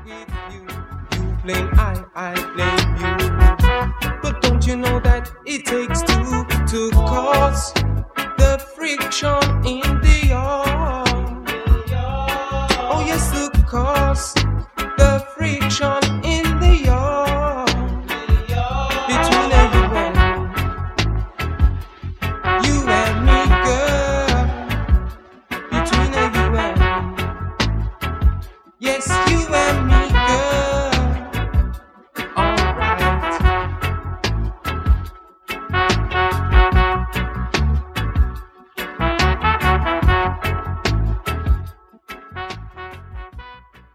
with you. You blame I blame you. But don't you know that it takes two to cause the friction in